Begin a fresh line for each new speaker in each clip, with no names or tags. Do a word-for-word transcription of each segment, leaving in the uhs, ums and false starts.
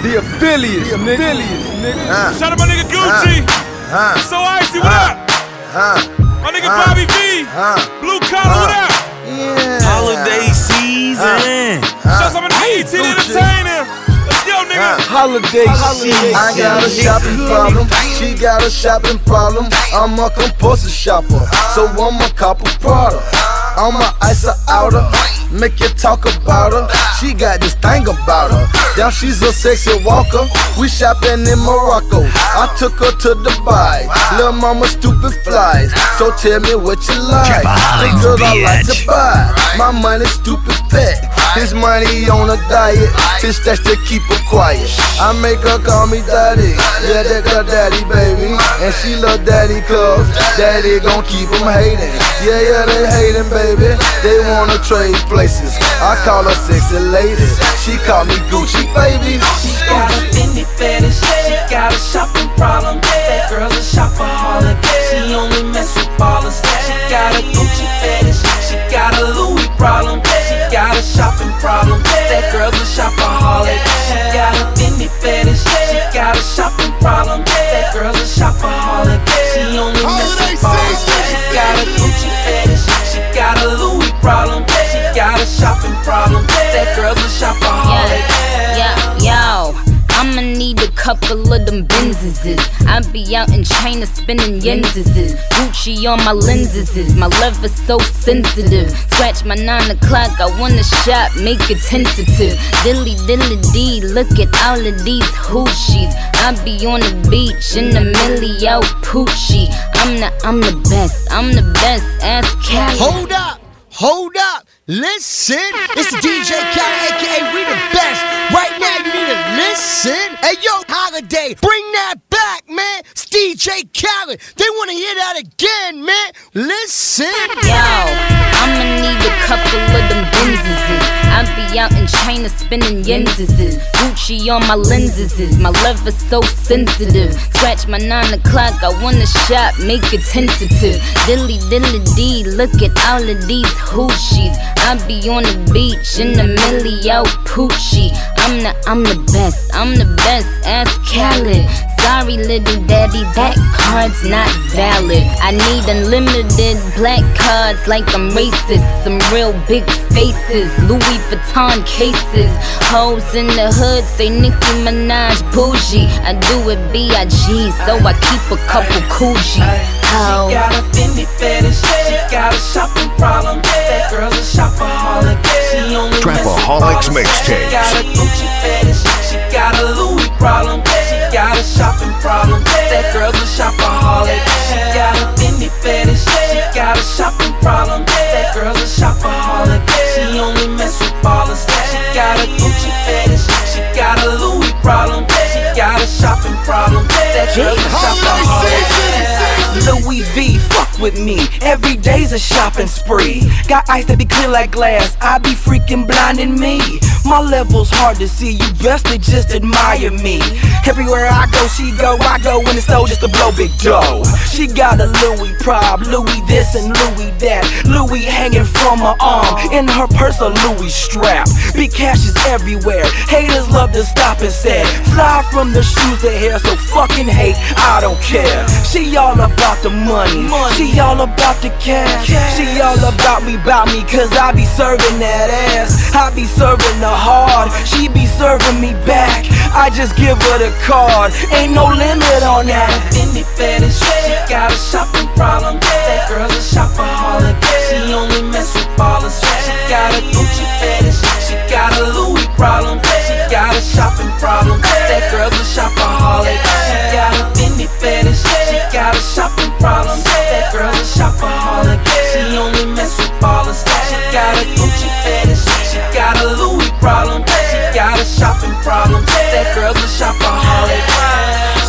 The affiliates, the affiliates, nigga.
Uh, Shout out my nigga Gucci.
Uh, uh,
So icy, what
uh,
up?
Uh,
My nigga
uh,
Bobby V.
uh,
Blue Collar, what up?
Yeah.
Holiday season.
Shout out my nigga E T the Entertainer. Let's go, nigga.
Holiday season. I got a shopping problem. She got a shopping problem. I'm a compulsive shopper, so I'm a cop of Prada. I'm a ice her outer, make you talk about her. She got this thing about her. Now she's a sexy walker. We shopping in Morocco. I took her to Dubai. Lil' mama stupid flies. So tell me what you like. The girl I like to buy. My money stupid fat. His money on a diet. His stash to keep her quiet. I make her call me daddy. Yeah, that girl daddy, baby. And she love daddy cause daddy gon' keep him hating. Yeah, yeah, they hating, baby. They wanna trade places. I call her sexy lady. She call me Gucci, baby.
She got a Fendi fetish. She got a shopping problem. That girl's a shopaholic. She only mess with ballers. She got a Gucci fetish. She got a Louis problem. She got a shopping problem. That girl's a shopaholic. She got a Fendi fetish. She got a shopping problem. That girl's a shopaholic. She only mess with ballers. She got a Gucci fetish. She got a Louis problem. She got a shopping problem. That girl's a shopaholic.
Yeah, yo, I'ma need a couple of them Benzes. I be out in China spinning yenses. Gucci on my lenses. My love is so sensitive. Scratch my nine o'clock, I wanna shop, make it tentative. Dilly dilly dee, look at all of these hoochies. I be on the beach in the millie out Poochie. I'm the, I'm the best, I'm the best, ask Cali.
Hold up, hold up, listen. It's the D J Khaled, aka we the best. Right now you need to listen. Hey yo, Holiday, bring that back, man. It's D J Khaled. They wanna hear that again, man. Listen.
Yo, I'ma need a couple of them Benzes. I be out in China spinning yenses. Gucci on my lenses. My love is so sensitive. Scratch my nine o'clock, I wanna shop, make it tentative. Dilly dilly dee, look at all of these hoochies. I be on the beach in the millie out Poochie. I'm the, I'm the best, I'm the best, ask Khaled. Sorry little daddy, that card's not valid. I need unlimited black cards like I'm racist. Some real big faces, Louis Vuitton cases. Hoes in the hood say Nicki Minaj bougie. I do it B I G, so I keep a couple Coogies. Oh.
She got a Fendi fetish. She got a shopping problem. That girl's a shopaholic. She only
Trapaholics mixtapes.
She got a Gucci fetish. She got a Louis problem. She got a shopping problem. That girl's a shopaholic. She got a Fendi fetish. She got a shopping problem. That girl's a shopaholic. She only mess with ballers. She got a Gucci fetish. She got a Louis problem. She got a shopping problem. That girl's a shopaholic. Louis V, fuck with me. Every day's a shopping spree. Got eyes that be clear like glass. I be freaking blinding me. My level's hard to see. You best to just admire me. Everywhere I go, she go. I go in the store just to blow big dough. She got a Louis prob, Louis this and Louis that. Louis hanging from her arm. In her purse a Louis strap. Big cash is everywhere. Haters love to stop and say, fly from the shoes to hair, so fucking hate, I don't care. She all about the money. She all about the cash. She all about me, about me, cause I be serving that ass. I be serving her hard. She be serving me back. I just give her the card. Ain't no limit on that. Fendi fetish. She got a shopping problem. That girl's a shopaholic. She only mess with ballers. She got a Gucci fetish. She got a Louis problem. She got a shopping problem. That girl's a shopaholic. She got a Fendi fetish. She got a shopping problem. That girl's a shopaholic. She only mess with ballers. She got a Gucci fetish. She got a Louis problem. She got a shopping problem. That girl's a shopaholic. Silly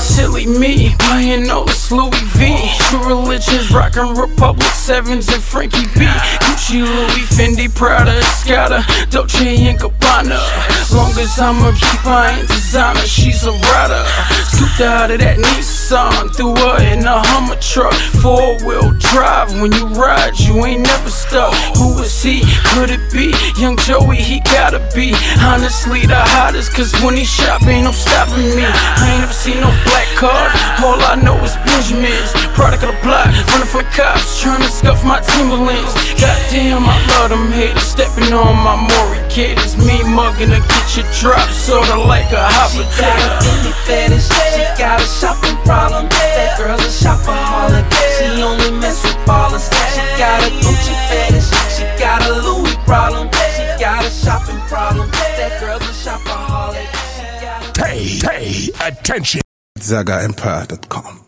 like me, buying all this Louis V. True Religion's rockin' Republic Sevens and Frankie B. Gucci, Louis, Fendi, Prada, Escada, Dolce and Gabbana. As long as I'ma keep buying designer, she's a rider. Scooped out of that Nissan, threw her in a Hummer truck. Four-wheel drive, when you ride, you ain't never stuck. Who is he? Could it be Young Joey? He gotta be. Honestly, the hottest, cause when he shop, ain't no stopping me. I ain't never seen no black cars, all I know is Benjamins. Product of the block, running from cops, trying to scuff my Timberlands. Goddamn, I love them haters, stepping on my Maury Gators. Me mugging to get your drop, sorta like a hot potato.
She got a Fendi fetish, she got a shopping problem. That girl's a shopaholic, she only mess with ballers. She got a Gucci fetish, she got a Louis problem. She got a shopping problem, that girl's a shopaholic.
Pay, pay attention. Zaga Empire dot com